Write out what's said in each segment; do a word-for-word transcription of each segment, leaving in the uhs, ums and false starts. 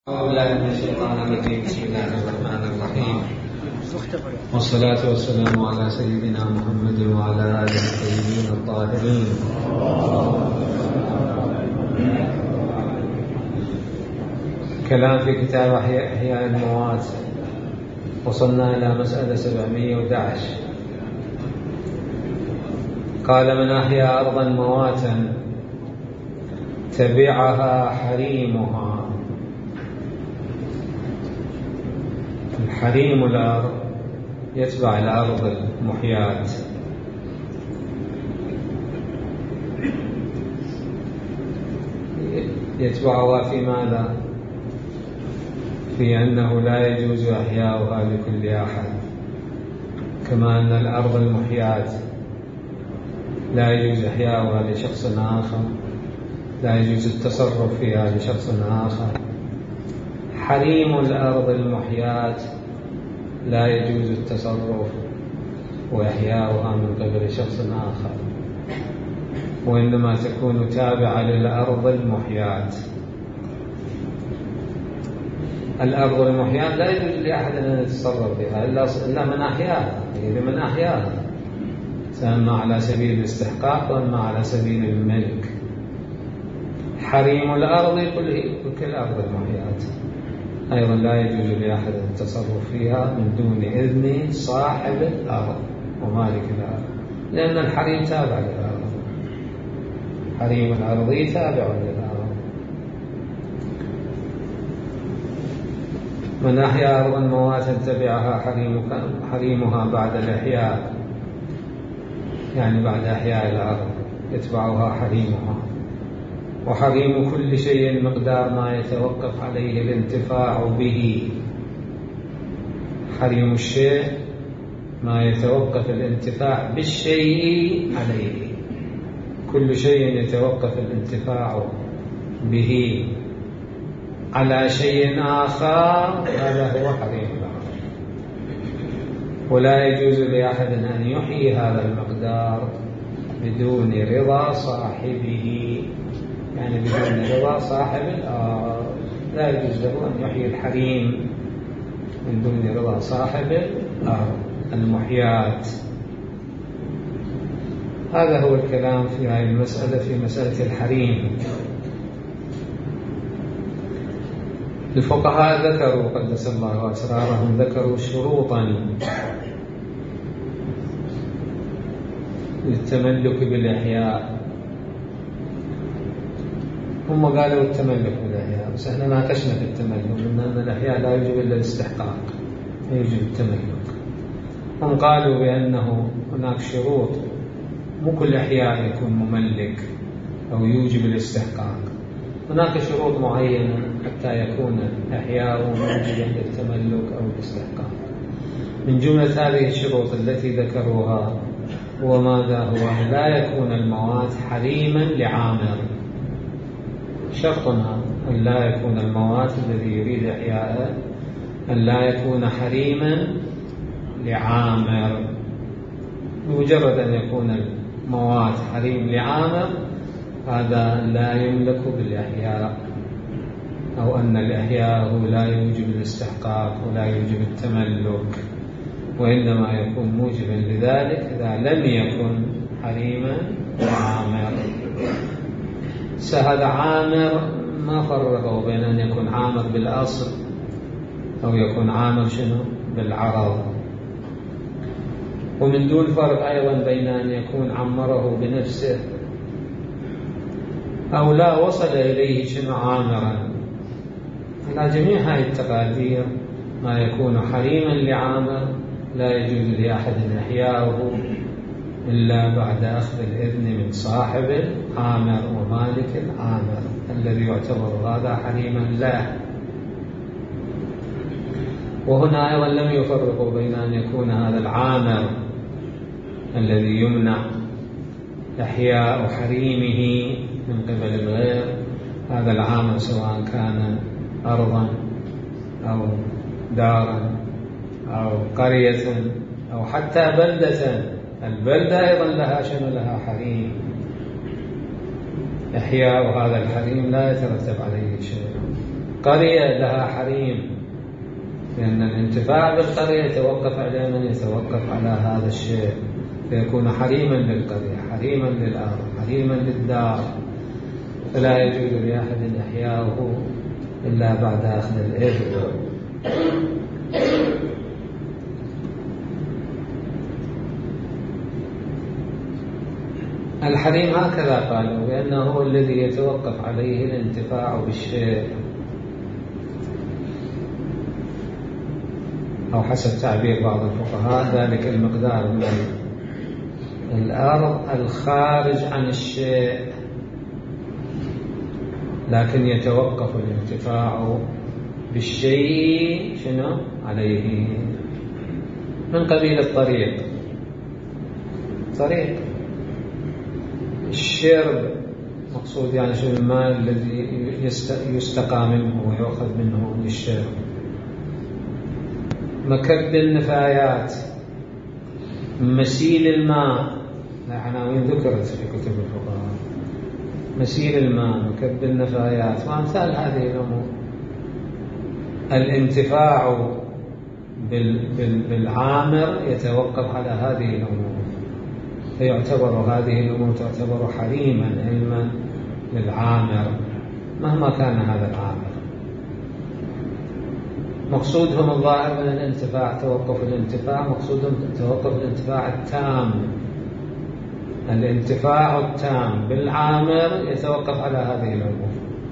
أعوذ بالله من الشيطان الرجيم. بسم الله الرحمن الرحيم، والصلاة والسلام على سيدنا محمد وعلى آله الطيبين الطاهرين. كلام في كتاب إحياء الموات. وصلنا إلى مسألة سبعمائة وأحد عشر. قال: من أحيا أرضا مواتا تبعها حريمها. الحريم الأرض يتبع الأرض المحيات، يتبعها في ماذا؟ في أنه لا يجوز إحياؤها لكل أحد، كما أن الأرض المحيات لا يجوز إحياؤها لشخص آخر، لا يجوز التصرف فيها لشخص آخر. حريم الأرض المحيات لا يجوز التصرف وإحياؤها من قبل شخص آخر، وإنما تكون تابعة للأرض المحيات. الأرض المحيات لا يجوز لأحد أن يتصرف بها إلا من أحياها، يعني من أحياها، سواء على سبيل الاستحقاق وإما على سبيل الملك. حريم الأرض كل الأرض المحيات أيضا لا يجوز لأحد التصرف فيها من دون إذن صاحب الأرض ومالك الأرض، لأن الحريم تابع للأرض. حريم الأرض تابع للأرض. من أحيا أرضا مواتا تبعها حريمها بعد الإحياء، يعني بعد إحياء الأرض يتبعها حريمها. وحريم كل شيء مقدار ما يتوقف عليه الانتفاع به. حريم الشيء ما يتوقف الانتفاع بالشيء عليه. كل شيء يتوقف الانتفاع به على شيء آخر هذا هو حريم الأرض. ولا يجوز لأحد أن يحيي هذا المقدار بدون رضا صاحبه، يعني بدون رضا صاحب الأرض. لا يجوز له أن يحيي الحريم من دون رضا صاحب الأرض المحيات. هذا هو الكلام في هذه المسألة، في مسألة الحريم. الفقهاء ذكروا قدس الله أسرارهم ذكروا شروطا للتملك بالإحياء. هم قالوا التملك بالإحياء، بس احنا ناقشنا في التملك، لأن الإحياء لا يجب إلا الاستحقاق، يجب التملك. هم قالوا بأنه هناك شروط، مو كل إحياء يكون مملك أو يوجب الاستحقاق. هناك شروط معينة حتى يكون الإحياء موجبا للتملك أو الاستحقاق. من جملة هذه الشروط التي ذكروها هو ماذا؟ هو أن لا يكون الموات حريما لعامر. شرطنا أن لا يكون الموات الذي يريد إحياءه أن لا يكون حريما لعامر. بمجرد أن يكون الموات حريم لعامر هذا لا يملك بالإحياء، أو أن الإحياء لا يوجب الاستحقاق ولا يوجب التملك، وإنما يكون موجبا لذلك إذا لم يكن حريما لعامر. هذا عامر ما فرقوا بين أن يكون عامر بالأصل أو يكون عامر شنو بالعرض. ومن دون فرق أيضا بين أن يكون عمره بنفسه أو لا وصل إليه شنو عامرا. على جميع هذه التقادير ما يكون حريما لعامر لا يجوز لأحد إحياؤه إلا بعد أخذ الإذن من صاحب العامر ومالك العامر الذي يعتبر هذا حريما له. وهنا أيضا لم يفرقوا بين أن يكون هذا العامر الذي يمنع إحياء حريمه من قبل الغير، هذا العامر سواء كان أرضا أو دارا أو قرية أو حتى بلدة. البلدة أيضا لها شنو لها حريم. إحياء هذا الحريم لا يترتب عليه شيء. قرية لها حريم، لأن الانتفاع بالقرية يتوقف على من يتوقف على هذا الشيء، فيكون حريما للقرية، حريما للأرض، حريما للدار، فلا يجوز لأحد إحياؤه إلا بعد أخذ الإذن. الحريم هكذا قالوا بأنه هو الذي يتوقف عليه الانتفاع بالشيء، أو حسب تعبير بعض الفقهاء ذلك المقدار من الأرض الخارج عن الشيء، لكن يتوقف الانتفاع بالشيء شنو عليه، من قبيل الطريق. طريق الشرب مقصود يعني شو الماء الذي يستقى منه ويأخذ منه للشرب. مكب النفايات، مسيل الماء، عناوين ذكرت في كتب الفقهاء، مسيل الماء، مكب النفايات، وأمثال هذه الأمور. الانتفاع بالعامر يتوقف على هذه الأمور، فيعتبر هذه الأمور تعتبر حريما علما للعامر مهما كان هذا العامر. مقصودهم الظاهر من الانتفاع توقف الانتفاع، مقصودهم توقف الانتفاع التام. الانتفاع التام بالعامر يتوقف على هذه الأمور،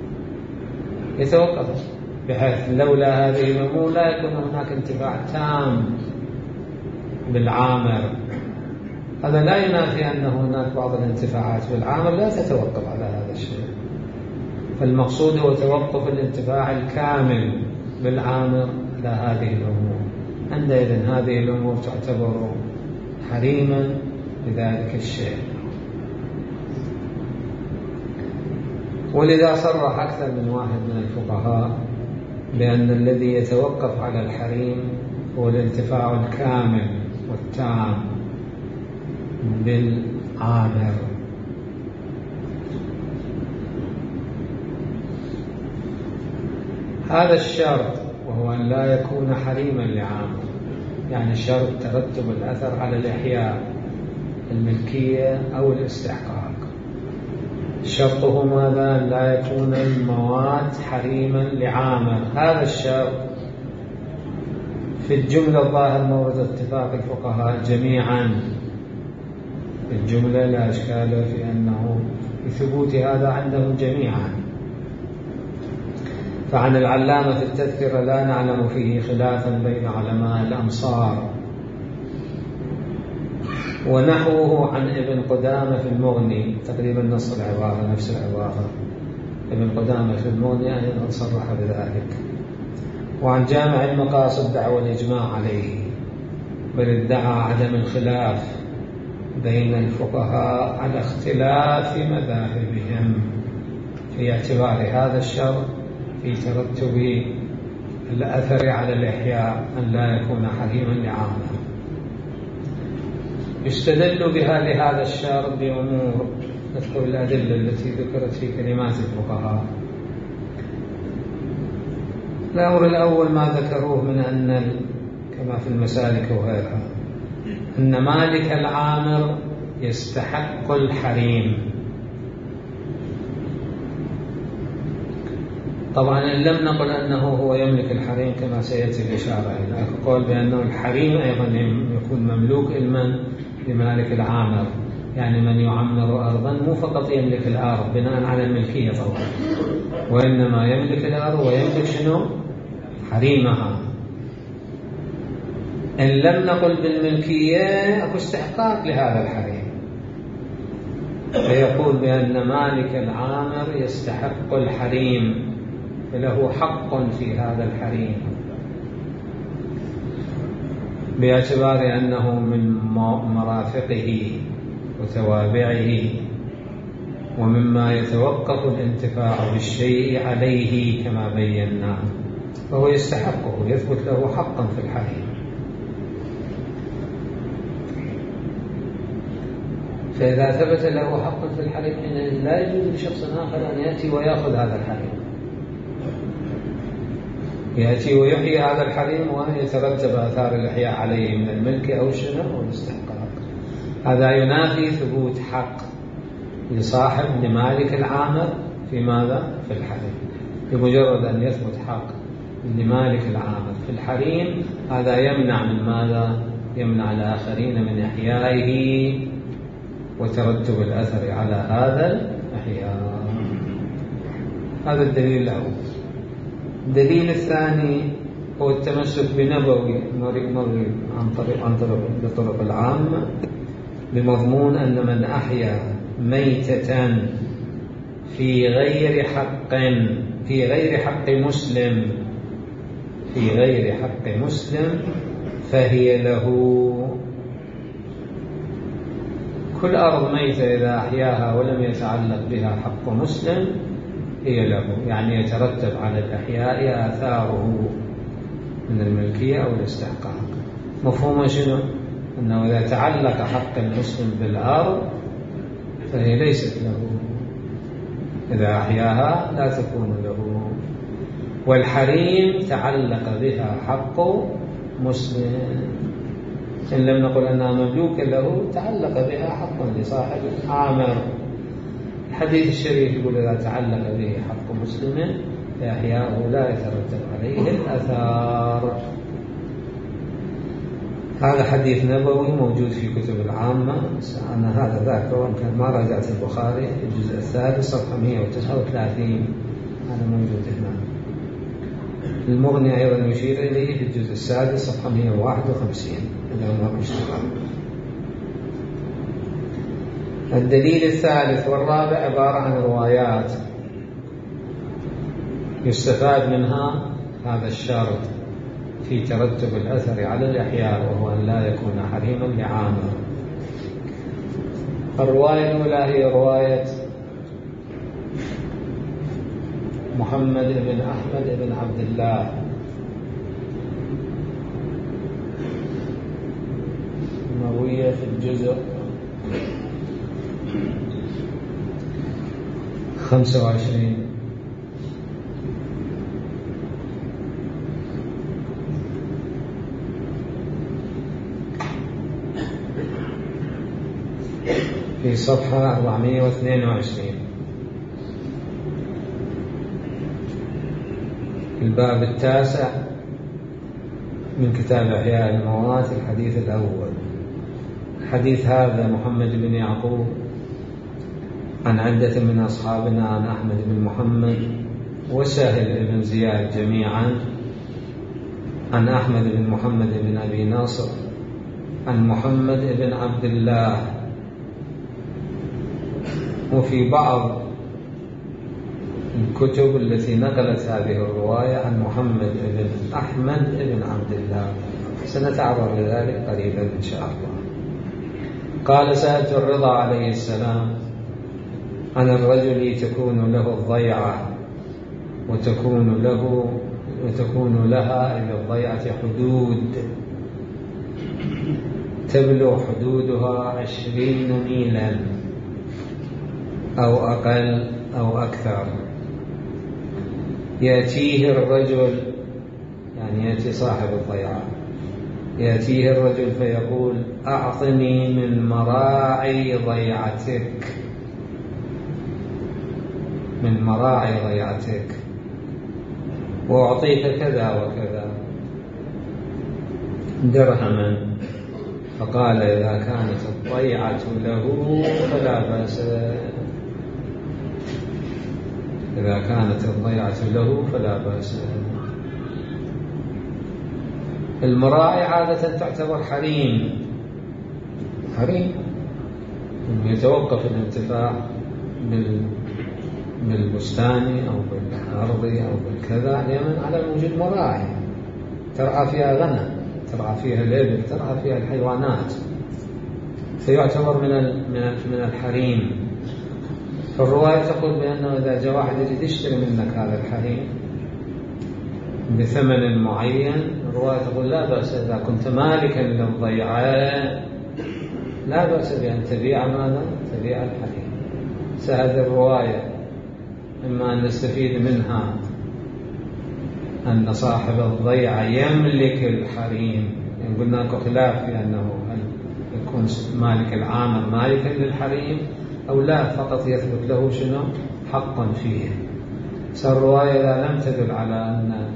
يتوقف بحيث لولا هذه الأمور لا يكون هناك انتفاع تام بالعامر. هذا لا ينافي أن هناك بعض الانتفاعات بالعامر لا تتوقف على هذا الشيء، فالمقصود هو توقف الانتفاع الكامل بالعامر على هذه الأمور. عندئذ هذه الأمور تعتبر حريما لذلك الشيء. ولذا صرح أكثر من واحد من الفقهاء بأن الذي يتوقف على الحريم هو الانتفاع الكامل والتام بالعامر. هذا الشرط وهو أن لا يكون حريما لعامر، يعني شرط ترتب الأثر على الإحياء، الملكية أو الاستحقاق. شرطه ماذا؟ أن لا يكون المواد حريما لعامر. هذا الشرط في الجملة الظاهر مورد اتفاق الفقهاء جميعا، في الجملة لا إشكال في أنه في ثبوت هذا عندهم جميعا. فعن العلامة في التذكرة لا نعلم فيه خلافا بين علماء الأمصار، ونحوه عن ابن قدامة في المغني، تقريبا نص العبارة نفس العبارة. ابن قدامة في المغني أيضا صرح بذلك. وعن جامع المقاصد دعوى الإجماع عليه، بل ادعى عدم الخلاف بين الفقهاء على اختلاف مذاهبهم في اعتبار هذا الشرط في ترتب الأثر على الإحياء أن لا يكون حريما لعامة. يستدل بها لهذا الشرط بأمور، نذكر الأدلة التي ذكرت في كلمات الفقهاء. الأمر الأول ما ذكروه من أن كما في المسالك وغيرها أن مالك العامر يستحق الحريم. طبعا إن لم نقل أنه هو يملك الحريم كما سيأتي الإشارة إلى قول بأنه الحريم أيضا يكون مملوك المن لمالك العامر، يعني من يعمر أرضا مو فقط يملك الأرض بناء على الملكية طبعا، وإنما يملك الأرض ويملك شنو؟ حريمها. إن لم نقل بالملكية أكو استحقاق لهذا الحريم، فيقول بأن مالك العامر يستحق الحريم، فله حق في هذا الحريم باعتبار أنه من مرافقه وتوابعه ومما يتوقف الانتفاع بالشيء عليه كما بينا، فهو يستحقه، يثبت له حقا في الحريم. فإذا ثبت له حق في الحريم لا يجوز لشخص آخر أن يأتي ويأخذ هذا الحريم، يأتي ويحيي هذا الحريم ويترتب آثار الإحياء عليه من الملك أو الشنو والاستحقاق. هذا ينافي ثبوت حق لصاحب لمالك العامر في ماذا؟ في الحريم. بمجرد أن يثبت حق لمالك العامر في الحريم هذا يمنع من ماذا؟ يمنع الآخرين من إحيائه وترتب الأثر على هذا الإحياء. هذا الدليل الأول. الدليل الثاني هو التمسك بنبوي مري عن طريق عن طريق بطرق العامة بمضمون أن من أحيا ميتة في غير حق في غير حق مسلم في غير حق مسلم فهي له. كل أرض ميتة إذا أحياها ولم يتعلق بها حق مسلم هي له، يعني يترتب على الإحياء آثاره من الملكية أو الاستحقاق. مفهوم شنو؟ أنه إذا تعلق حق المسلم بالأرض فهي ليست له، إذا أحياها لا تكون له. والحريم تعلق بها حق مسلم، إن لم نقل أنها مملوكة له تعلق بها حق لصاحب عامر. الحديث الشريف يقول إذا تعلق به حق مسلم فإحياؤه لا يترتب عليه الأثار. هذا حديث نبوي موجود في كتب العامة. أنا هذا ذاك وإن كان ما راجعت البخاري الجزء الثالث صفحة مئة وتسعة وثلاثين هذا موجود هنا. المغني أيضا يشير إليه في الجزء السادس صفحة مئة وواحد وخمسين. الدليل الثالث والرابع عبارة عن روايات يستفاد منها هذا الشرط في ترتب الأثر على الإحياء، وهو أن لا يكون حريما لعامر. الرواية الأولى هي رواية محمد بن أحمد بن عبد الله مروية في الجزء خمسة وعشرين في صفحة أربعمئة واثنين وعشرين الباب التاسع من كتاب إحياء الموات الحديث الأول. الحديث هذا محمد بن يعقوب عن عدة من أصحابنا عن أحمد بن محمد وسهل بن زياد جميعا عن أحمد بن محمد بن أبي ناصر عن محمد بن عبد الله. وفي بعض الكتب التي نقلت هذه الرواية عن محمد بن أحمد بن عبد الله. سنتعرض لذلك قريبا إن شاء الله. قال سألت الرضا عليه السلام عن الرجل تكون له الضيعة وتكون له وتكون لها إلى الضيعة حدود تبلغ حدودها عشرين ميلا أو أقل أو أكثر. يأتيه الرجل، يعني يأتي صاحب الضيعة، يأتيه الرجل فيقول أعطني من مراعي ضيعتك من مراعي ضيعتك وأعطيك كذا وكذا درهما. فقال إذا كانت الضيعة له فلا بأس إذا كانت الضيعة له فلا بأس. المراعي عادة تعتبر حريم حريم يتوقف الانتفاع بالبستان أو بالأرض أو بالكذا لأن على وجود مراعي ترعى فيها غنم، ترعى فيها الإبل، ترعى فيها الحيوانات، فيعتبر من من الحريم. فالرواية تقول بأنه إذا جاء واحد يريد يشتري منك هذا الحريم بثمن معين، الرواية تقول لا بأس إذا كنت مالكا للضيعة لا بأس بأن تبيع ماذا؟ تبيع الحريم. هذه الرواية إما أن نستفيد منها أن صاحب الضيعة يملك الحريم، يعني قلنا لكم خلاف في أنه هل يكون مالك العامر مالكا للحريم أو لا، فقط يثبت له شنو حقا فيه. فالرواية إذا لم تدل على أن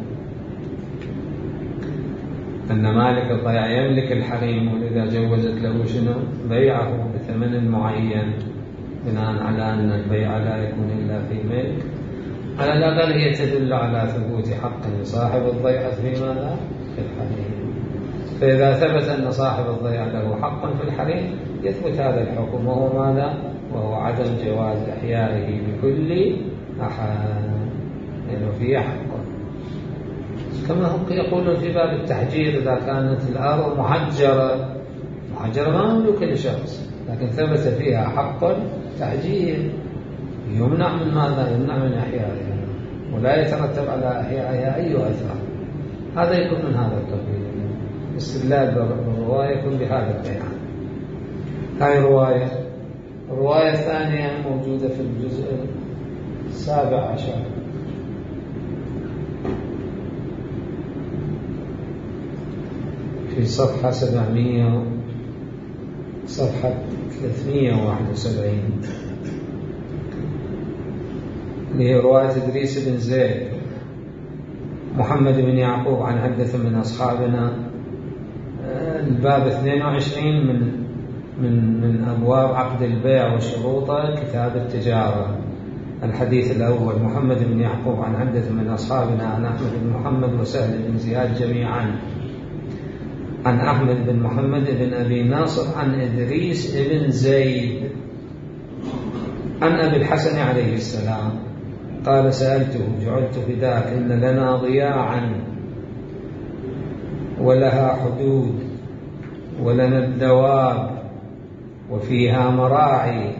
أن مالك الضيعة يملك الحريم ولذا جوزت له شنو بيعه بثمن معين بناء على أن البيع لا يكون إلا في ملك، على الأقل هي تدل على ثبوت حق لصاحب الضيعة في ماذا؟ في الحريم. فإذا ثبت أن صاحب الضيعة له حق في الحريم يثبت هذا الحكم، وهو ماذا؟ وهو عدم جواز إحيائه بكل أحد، لأنه فيه حق. كما هم يقولون في باب التحجير إذا كانت الأرض محجرة، محجرة ما مملوكة لشخص لكن ثبت فيها حق تحجير، يمنع من ماذا؟ يمنع من إحيائها ولا يترتب على إحيائها أي أثر. هذا يكون من هذا القبيل، استدلال بالرواية يكون بهذا البيان. هاي رواية. الرواية الثانية موجودة في الجزء السابع عشر في صفحة سبعمية صفحة ثلاثمية وواحد وسبعين، اللي هي رواية إدريس بن زيد محمد بن يعقوب عن عدة من أصحابنا، الباب اثنين وعشرين من من من أبواب عقد البيع وشروطه كتاب التجارة. الحديث الأول: محمد بن يعقوب عن عدة من أصحابنا عن أحمد بن محمد وسهل بن زياد جميعا عن أحمد بن محمد بن أبي ناصر عن إدريس بن زيد عن أبي الحسن عليه السلام قال: سألته: جعلت فداك إن لنا ضياعا ولها حدود ولنا الدواب وفيها مراعي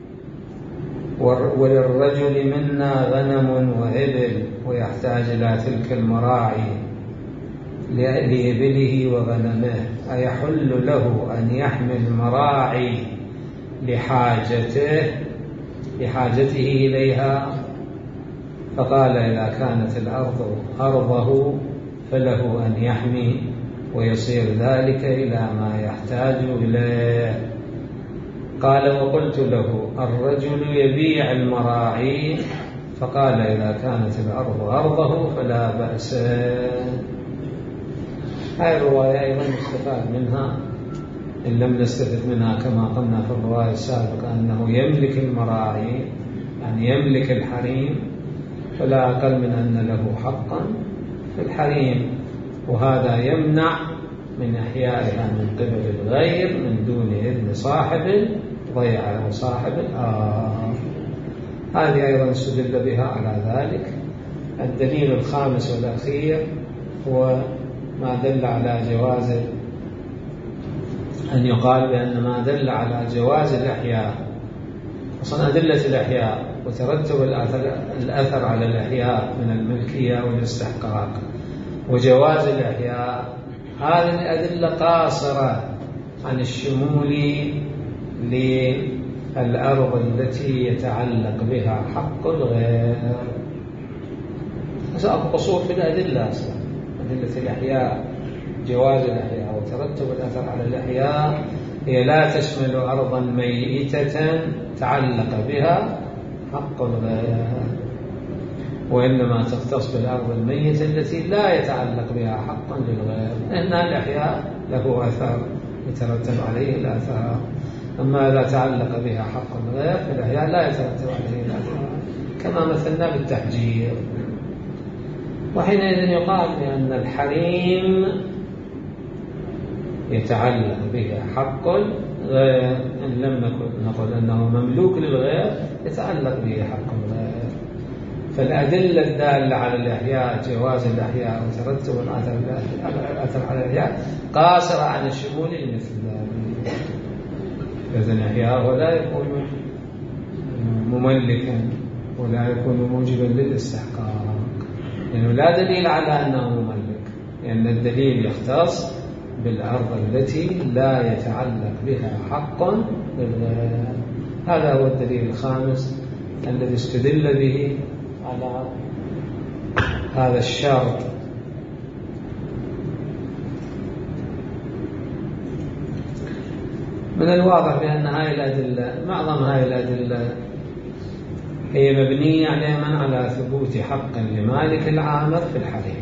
وللرجل منا غنم وإبل ويحتاج إلى تلك المراعي لإبله وغنمه، أيحل له أن يحمل مراعي لحاجته لحاجته إليها؟ فقال: إذا كانت الأرض أرضه فله أن يحمي ويصير ذلك إلى ما يحتاج إليه. قال: وقلت له: الرجل يبيع المراعي؟ فقال: إذا كانت الأرض أرضه فلا بأس. هذه الرواية أيضا نستفاد منها إن لم نستفد منها كما قلنا في الرواية السابقة أنه يملك المراعي يعني يملك الحريم، فلا أقل من أن له حقا في الحريم، وهذا يمنع من إحيائها من قبل الغير من دون إذن صاحب الضيعة وصاحب الآخر. هذه أيضا استدل بها على ذلك. الدليل الخامس والأخير هو ما دل على جواز أن يقال بأن ما دل على جواز الإحياء، أصلا أدلة الإحياء وترتب الأثر على الإحياء من الملكية والاستحقاق وجواز الإحياء، هذه الأدلة قاصرة عن الشمول للأرض التي يتعلق بها حق الغير. هذا قصور في الأدلة أصلا، أدلة الإحياء جواز الإحياء وترتب الأثر على الإحياء هي لا تشمل أرضا ميتة تعلق بها حق الغير، وإنما تختص بالأرض الميتة التي لا يتعلق بها حقا للغير، لأن الإحياء له أثر يترتب عليه الأثر، أما إذا تعلق بها حق الغير فالإحياء لا يترتب عليه الأثر، كما مثلنا بالتحجير. وحينئذ يقال بأن الحريم يتعلق به حق الغير، إن لم نقل أنه مملوك للغير يتعلق به حق الغير. فالأدلة الدالة على الإحياء جواز الإحياء وترتب الأثر على الإحياء قاصرة عن الشمول مثل ذلك. إذن الإحياء ولا يكون مملكا ولا يكون موجبا للاستحقاق، لأنه يعني لا دليل على أنه مملك، لأن يعني الدليل يختص بالأرض التي لا يتعلق بها حق للغير. هذا هو الدليل الخامس الذي استدل به على هذا الشرط من الواضح بأن هذه الأدلة معظم هذه الأدلة هي مبنية على من على ثبوت حق لمالك العامر في الحريم،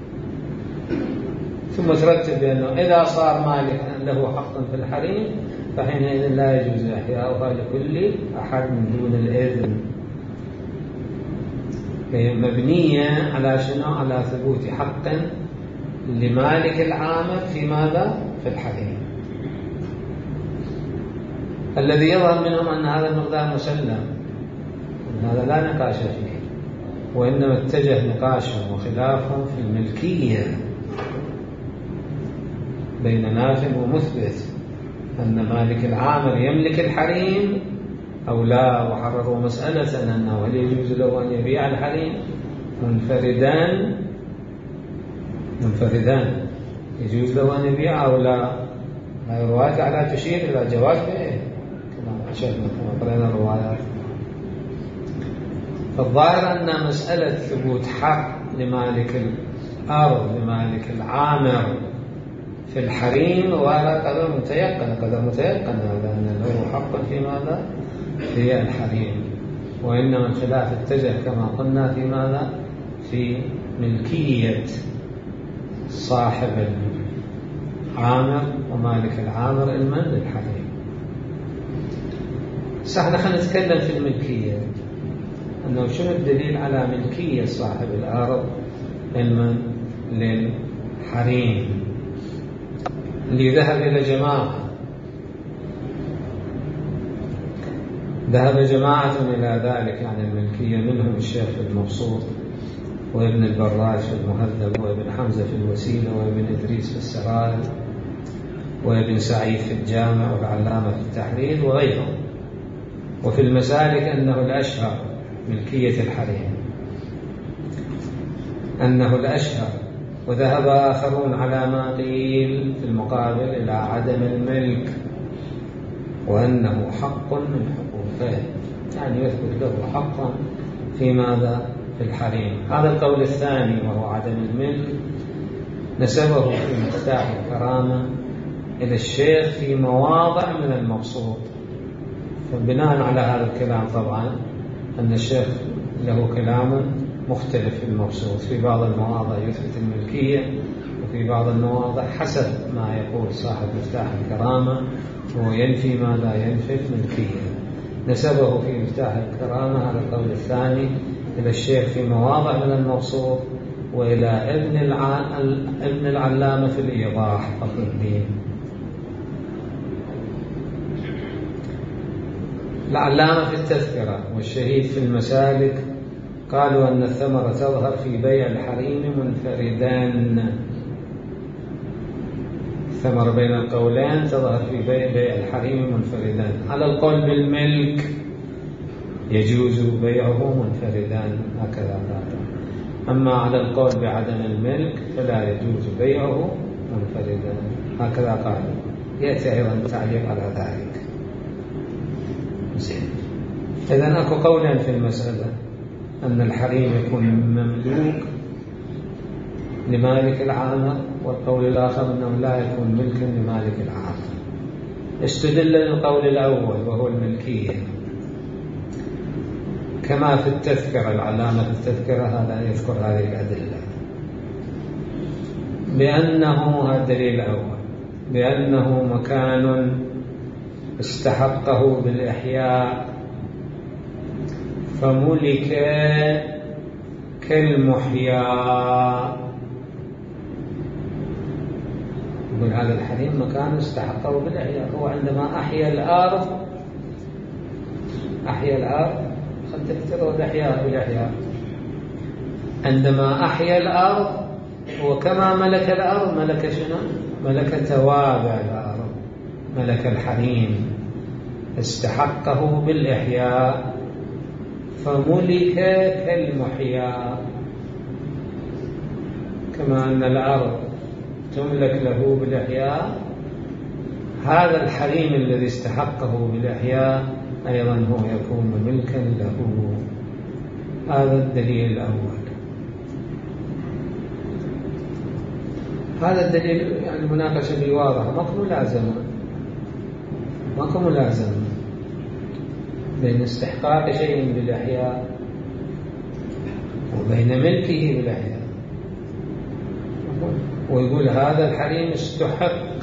ثم ترتب بأنه إذا صار مالك له حق في الحريم فحينئذ لا يجوز إحياؤها لكل أحد من دون الإذن. هي مبنية على شنو؟ على ثبوت حق لمالك العامر في ماذا؟ في الحريم. الذي يظهر منهم أن هذا المقدار مسلم، هذا لا نقاش فيه، وإنما اتجه نقاشهم وخلافهم في الملكية بين نافع ومثبت، أن مالك العامر يملك الحريم أو لا، وحرروا مسألة أنه هل يجوز له أن يبيع الحريم منفردان منفردان يجوز له أن يبيع أو لا. هذه الروايات على تشير إلى جواز بيعه كما أشرنا كما قرأنا الروايات. فالظاهر أن مسألة ثبوت حق لمالك الأرض لمالك العامر في الحريم ولا قدر متيقن قدر متيقن لأن له حق في ماذا؟ في الحريم، وإنما الخلاف اتجه كما قلنا في ماذا؟ في ملكية صاحب العامر ومالك العامر المن للحريم. سهل خلينا نتكلم في الملكية، أنه شنو الدليل على ملكية صاحب الأرض المن للحريم. اللي ذهب إلى جماعة ذهب جماعة إلى ذلك يعني الملكية، منهم الشيخ المبسوط وابن البراج في المهذب وابن حمزة في الوسيلة وابن إدريس في السرائر وابن سعيد في الجامع والعلامة في التحرير وغيرهم. وفي المسالك أنه الأشهر ملكية الحريم، أنه الأشهر. وذهب آخرون على ما قيل في المقابل إلى عدم الملك، وأنه حق من حقوقه، يعني يثبت له حقا في ماذا؟ في الحريم. هذا القول الثاني وهو عدم الملك نسبه في مفتاح الكرامة إلى الشيخ في مواضع من المبسوط. فبناء على هذا الكلام طبعا أن الشيخ له كلام مختلف في المبسوط، في بعض المواضع يثبت الملكية وفي بعض المواضع حسب ما يقول صاحب مفتاح الكرامة هو ينفي ماذا؟ ينفي الملكية. نسبه في مفتاح الكرامة هذا القول الثاني إلى الشيخ في مواضع من المبسوط وإلى ابن الع... ابن العلامة في الإيضاح فخر الدين. العلامة في التذكرة والشهيد في المسالك قالوا أن الثمرة تظهر في بيع الحريم منفردان. الثمرة بين القولين تظهر في بيع, بيع الحريم منفردان. على القول بالملك يجوز بيعه منفردان هكذا قال، أما على القول بعدم الملك فلا يجوز بيعه منفردان هكذا قال. يأتي أيضا تعليق على ذلك. زين. إذن أكو قولين في المسألة، أن الحريم يكون مملوك لمالك العامر، والقول الآخر أنه لا يكون ملكا لمالك العامر. استدل للقول الأول وهو الملكية كما في التذكرة، العلامة في التذكرة هذا يذكر هذه الأدلة بأنه هذا الدليل الأول بأنه مكان استحقه بالإحياء فملك كالمحيا. يقول هذا الحريم مكان استحقه بالإحياء، هو عندما أحيا الأرض أحيا الأرض قد تكتره الإحياء بالإحياء. عندما أحيا الأرض وكما ملك الأرض ملك شنو؟ ملك توابع الأرض، ملك الحريم استحقه بالإحياء فملك كالمحيا، كما أن الأرض تملك له بالإحياء، هذا الحريم الذي استحقه بالإحياء أيضا هو يكون ملكا له. هذا الدليل الأول. هذا الدليل يعني المناقشة به واضحة، ماكو ملازمة. ماكو ملازمة بين استحقاق شيء بالإحياء وبين ملكه بالإحياء. ويقول هذا الحريم استحق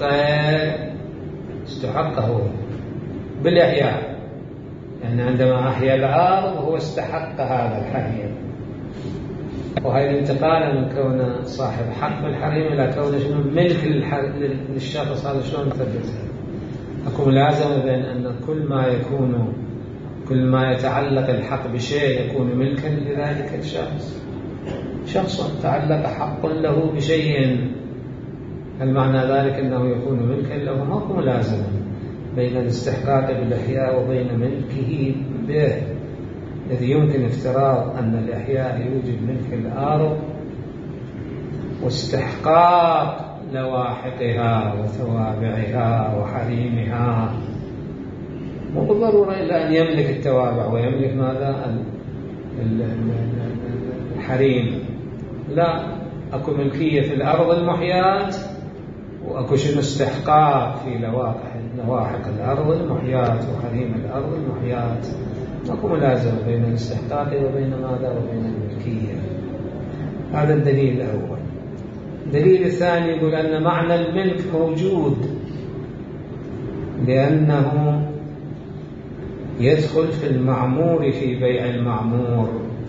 استحقه بالإحياء، يعني عندما أحيا الأرض هو استحق هذا الحريم. وهي الانتقال من كون صاحب حق بالحريم إلى كون شنو ملك للشخص، هذا شلون نثبتها؟ أكو ملازمة بين أن كل ما يكون كل ما يتعلق الحق بشيء يكون ملكا لذلك الشخص. شخص تعلق حق له بشيء، هل معنى ذلك أنه يكون ملكا له؟ ماكو ملازمة بين الاستحقاق بالإحياء وبين ملكه به، إذ يمكن افتراض أن الإحياء يوجب ملك الأرض واستحقاق لواحقها وتوابعها وحريمها، مو بالضرورة إلا أن يملك التوابع ويملك ماذا الحريم. لا، أكو ملكية في الأرض المحيات وأكو شنو استحقاق في لواحق لواحق الأرض المحيات وحريم الأرض المحيات. ماكو ملازمة بين الاستحقاق وبين ماذا وبين الملكية. هذا الدليل الأول. الدليل الثاني يقول أن معنى الملك موجود لأنه يدخل في المعمور في بيع المعمور،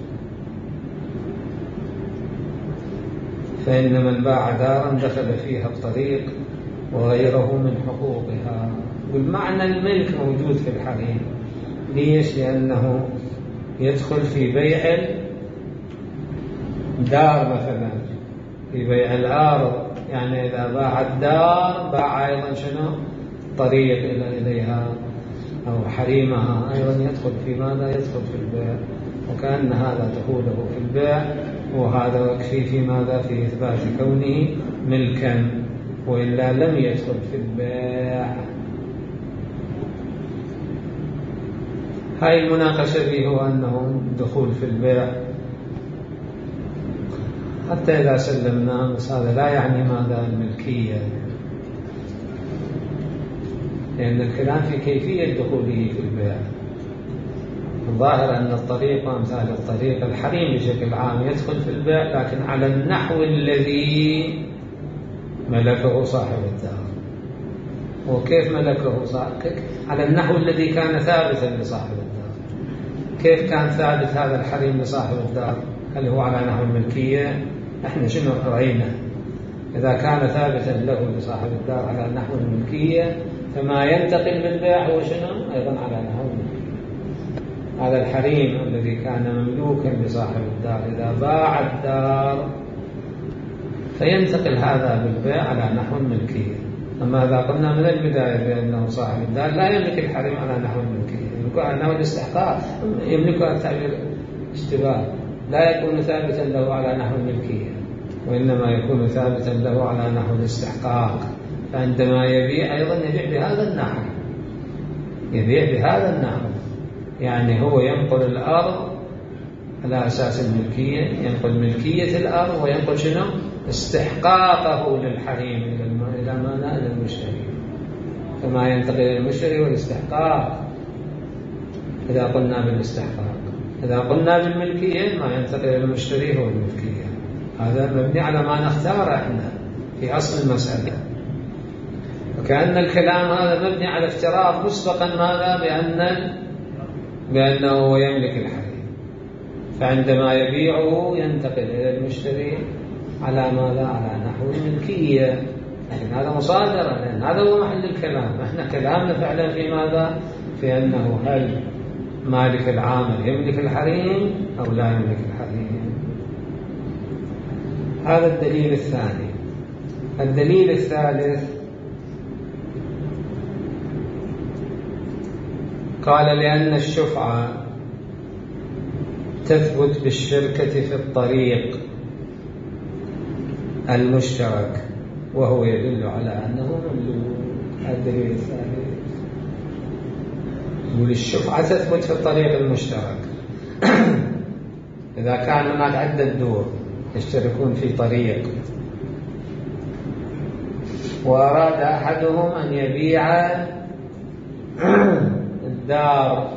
فإن من باع دارا دخل فيها الطريق وغيره من حقوقها. والمعنى الملك موجود في الحريم. ليش؟ لأنه يدخل في بيع الدار مثلا، في بيع الأرض، يعني إذا باع الدار باع أيضا شنو طريق إليها أو حريمها، أيضا يدخل في ماذا؟ يدخل في البيع، وكأن هذا دخوله في البيع وهذا يكفي في ماذا؟ في إثبات كونه ملكا، وإلا لم يدخل في البيع. هاي المناقشة فيه هو أنه دخول في البيع حتى إذا سلمنا، بس هذا لا يعني ماذا الملكية، لأن الكلام في كيفية دخوله في البيع. الظاهر أن الطريق وأمثال الطريق الحريم بشكل عام يدخل في البيع، لكن على النحو الذي ملكه صاحب الدار. وكيف ملكه صاحب؟ على النحو الذي كان ثابتا لصاحب الدار. كيف كان ثابت هذا الحريم لصاحب الدار؟ هل هو على نحو الملكية؟ احنا شنو رأينا؟ إذا كان ثابتا له لصاحب الدار على نحو الملكية، فما ينتقل بالبيع هو شنو؟ أيضا على نحو الملكية. هذا الحريم الذي كان مملوكا لصاحب الدار إذا باع الدار فينتقل هذا بالبيع على نحو الملكية. أما إذا قلنا من البداية بأنه صاحب الدار لا يملك الحريم على نحو الملكية، يملكه على نحو الاستحقاق، يملكه التعبير اشتباه، لا يكون ثابتا له على نحو الملكية، وإنما يكون ثابتا له على نحو الاستحقاق. فعندما يبيع أيضا يبيع بهذا النحو، يبيع بهذا النحو، يعني هو ينقل الأرض على أساس الملكية، ينقل ملكية الأرض وينقل شنو؟ استحقاقه للحريم إلى ماذا؟ إلى المشتري. فما ينتقل إلى المشتري والاستحقاق إذا قلنا بالاستحقاق. إذا قلنا بالملكية ما ينتقل إلى المشتري هو الملكية. هذا مبني على ما نختار احنا في أصل المسألة، وكأن الكلام هذا مبني على افتراض مسبقا ماذا؟ بأن بأنه يملك الحريم، فعندما يبيعه ينتقل إلى المشتري على ماذا؟ على نحو الملكية. لكن هذا مصادرة، لأن هذا هو محل الكلام. احنا كلامنا فعلا في ماذا؟ في أنه هل مالك العامل يملك الحريم أو لا يملك الحريم. هذا الدليل الثاني. الدليل الثالث قال لأن الشفعة تثبت بالشركة في الطريق المشترك، وهو يدل على أنه مملوك. الدليل الثالث يقول الشفعة تثبت في الطريق المشترك. إذا كان هناك عدة دور يشتركون في طريق وأراد أحدهم أن يبيع الدار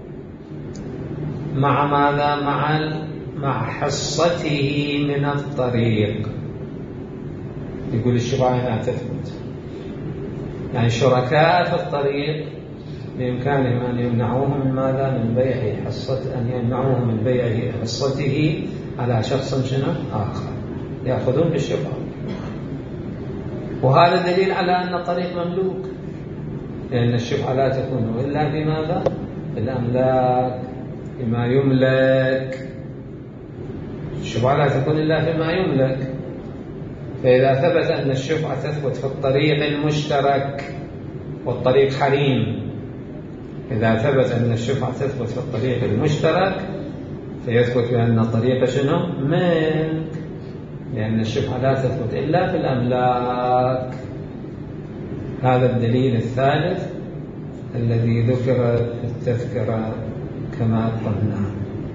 مع ماذا؟ مع مع حصته من الطريق. يقول الشفعة هنا تثبت، يعني شركاء في الطريق بإمكانهم أن يمنعوه من ماذا؟ من بيع حصته، أن يمنعوه من بيع حصته على شخص شنو آخر، يأخذون بالشفعة. وهذا دليل على أن الطريق مملوك، لأن الشفعة لا تكون إلا بماذا؟ بالأملاك، بما يملك. الشفعة لا تكون إلا فيما يملك. فإذا ثبت أن الشفعة تثبت في الطريق المشترك والطريق حريم، إذا ثبت أن الشفعة تثبت في الطريق المشترك فيثبت بأن الطريق شنو؟ ملك، لأن الشفعة لا تثبت إلا في الأملاك. هذا الدليل الثالث الذي ذكر في التذكرة كما قلنا.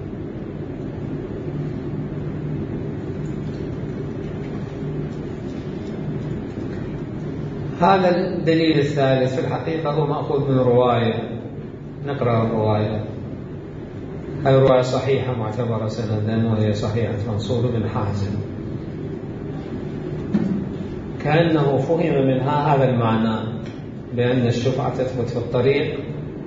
هذا الدليل الثالث في الحقيقة هو مأخوذ من رواية، نقرأ الرواية. هذه رواية صحيحة معتبرة سندا، وهي صحيحة منصور بن حازم. كأنه فهم منها هذا المعنى، بأن الشفعة تثبت في الطريق،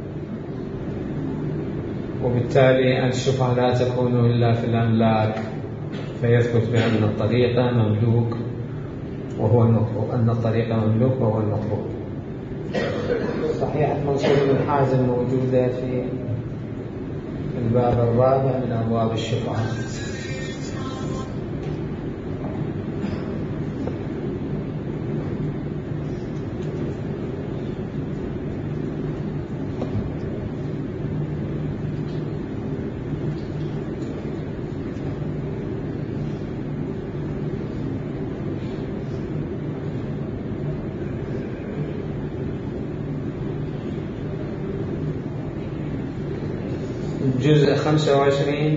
وبالتالي الشفعة لا تكون إلا في الأملاك، فيثبت بأن الطريق مملوك وهو المطلوب، أن الطريق مملوك وهو المطلوب. صحيحة منصور بن حازم موجودة في الباب الرابع من أبواب الشفعة. جزء خمسة وعشرين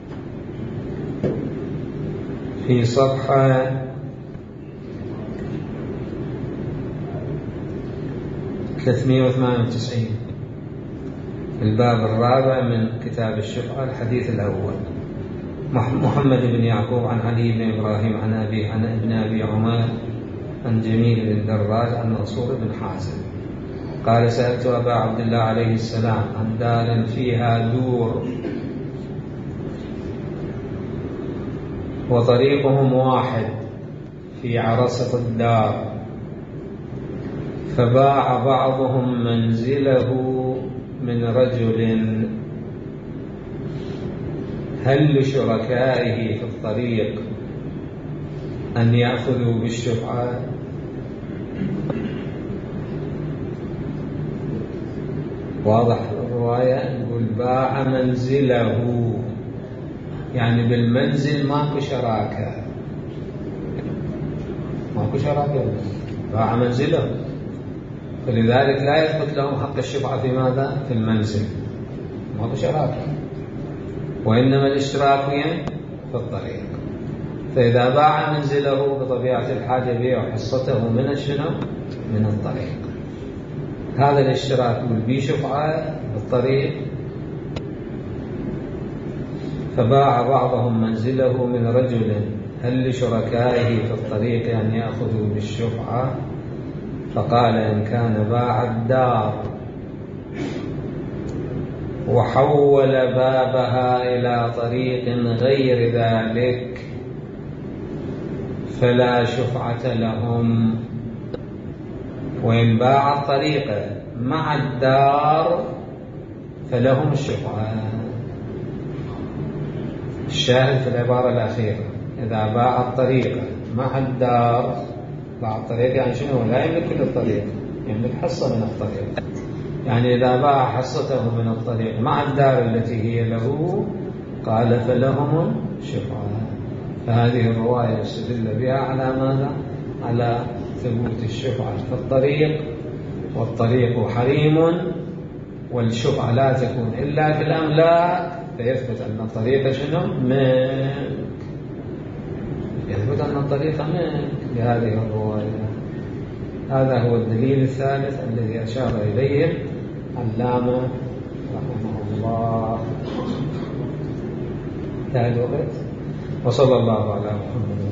في صفحة ثلاثمائة وثمانية وتسعين، الباب الرابع من كتاب الشفعة، الحديث الأول. محمد بن يعقوب عن علي بن إبراهيم عن أبي عن ابن أبي عمر عن جميل بن دراج عن منصور بن حازم قال: سألت أبا عبد الله عليه السلام عن دار فيها دور وطريقهم واحد في عرصة الدار، فباع بعضهم منزله من رجل، هل لشركائه في الطريق أن يأخذوا بالشفعة؟ واضح الرواية، يقول باع منزله، يعني بالمنزل ماكو شراكة، ماكو شراكة، باع منزله، فلذلك لا يثبت لهم حق الشفعة في ماذا؟ في المنزل، ماكو شراكة، وإنما الاشتراك في الطريق. فإذا باع منزله بطبيعة الحال يبيع حصته من الشنو؟ من الطريق. هذا الاشتراك يقول شفعة بالطريق، فباع بعضهم منزله من رجل، هل لشركائه في الطريق أن يأخذوا بالشفعة؟ فقال: إن كان باع الدار وحول بابها إلى طريق غير ذلك فلا شفعة لهم، وإن باع الطريق مع الدار فلهم الشفعة. الشاهد في العبارة الأخيرة: إذا باع الطريق مع الدار، باع الطريق يعني شنو؟ لا يملك كل الطريق، يملك حصة من الطريق، يعني إذا باع حصته من الطريق مع الدار التي هي له قال فلهم الشفعة. فهذه الرواية يستدل بها على ماذا؟ على ثبوت الشفعة في الطريق، والطريق حريم، والشفعة لا تكون إلا في الأملاك، فيثبت أن الطريق شنو؟ ملك، يثبت أن الطريق ملك بهذه الرواية. هذا هو الدليل الثالث الذي أشار إليه علامة رحمه الله. انتهى الوقت. وصلى الله على محمد.